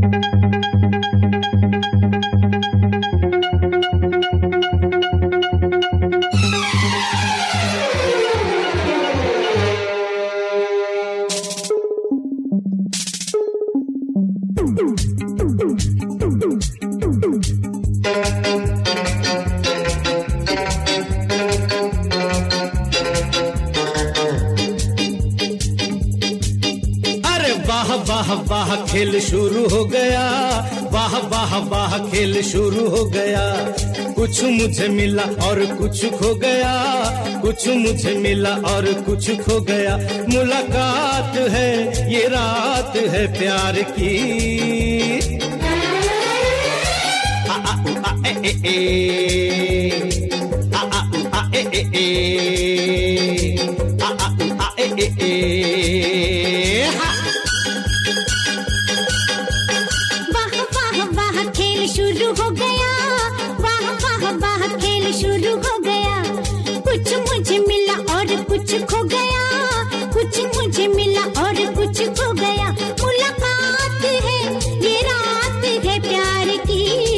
वाह वाह खेल शुरू हो गया, वाह वाह वाह खेल शुरू हो गया। कुछ मुझे मिला और कुछ खो गया, कुछ मुझे मिला और कुछ खो गया। मुलाकात है ये रात है प्यार की। आ आ उ आ ए ए ए, आ आ उ आ ए ए ए, आ आ उ आ ए ए ए। शुरू हो गया, वाह वाह वाह खेल शुरू हो गया। कुछ मुझे मिला और कुछ खो गया, कुछ मुझे मिला और कुछ खो गया। मुलाकात है ये रात है प्यार की।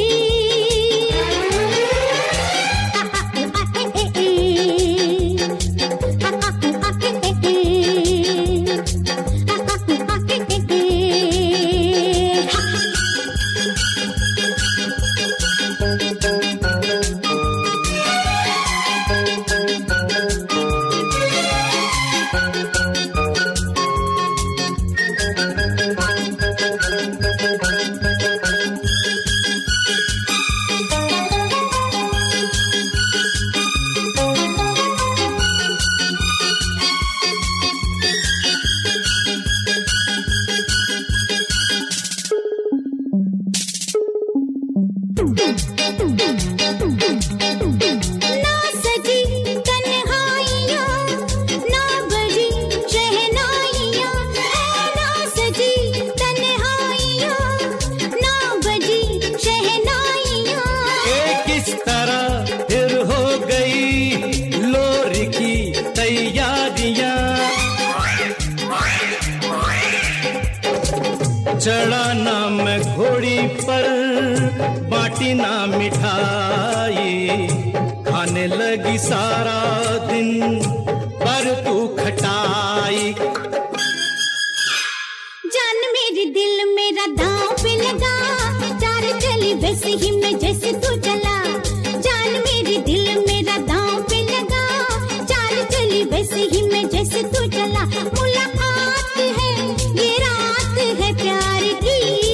ना सजी तन्हाइयाँ, ना बजी शहनाइयाँ, ना सजी तन्हाइयाँ, ना बजी शहनाइयाँ। किस तरह फिर हो गई लोरी की तैयारियाँ। चढ़ा ना मैं घोड़ी पर, बाटी ना मिठाई, खाने लगी सारा दिन पर तू खटाई। जान मेरी दिल मेरा दांव पे लगा, चार चली वैसे ही मैं जैसे तू चला। जान मेरी दिल मेरा दांव पे लगा, चार चली वैसे ही मैं जैसे तू चला। मुलाकात है ये रात है प्यार की।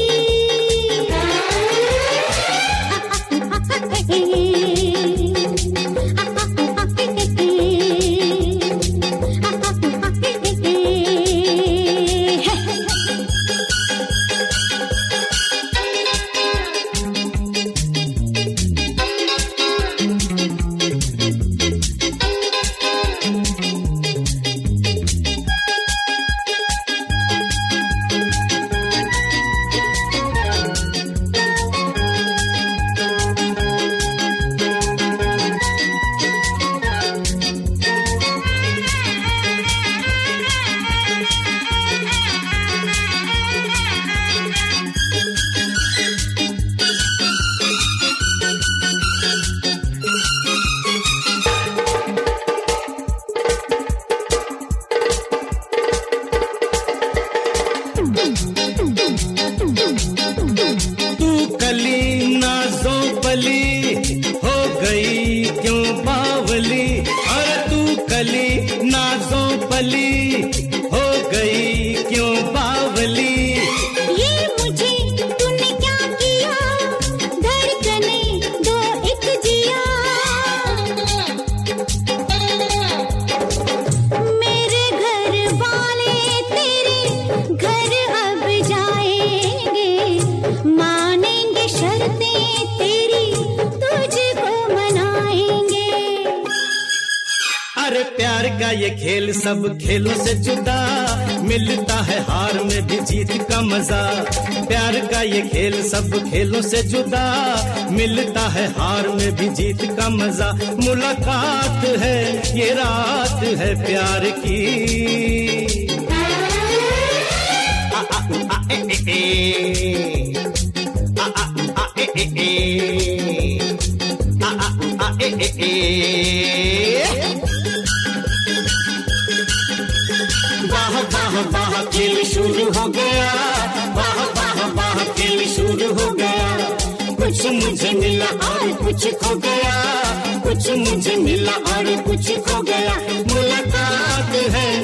तू कली नाज़ों पली हो गई क्यों बावली। अरे तू कली नाज़ों पली हो गई क्यों बावली। ये मुझे तूने क्या किया, धड़कने दो एक जिया। मेरे घर वाले तेरे घर अब जाएंगे, मानेंगे शर्तें तेरी तुझको मनाएंगे। अरे प्यार का ये खेल सब खेलों से जुदा, मिलता है हार में भी जीत का मजा। प्यार का ये खेल सब खेलों से जुदा, मिलता है हार में भी जीत का मजा। मुलाकात है ये रात है प्यार की। आ आ उ आ ए ए ए। वाह खेल शुरू हो गया, वाह वाह वाह खेल शुरू हो गया। कुछ मुझे मिला और कुछ खो गया, कुछ मुझे मिला और कुछ खो गया। मुलाकात है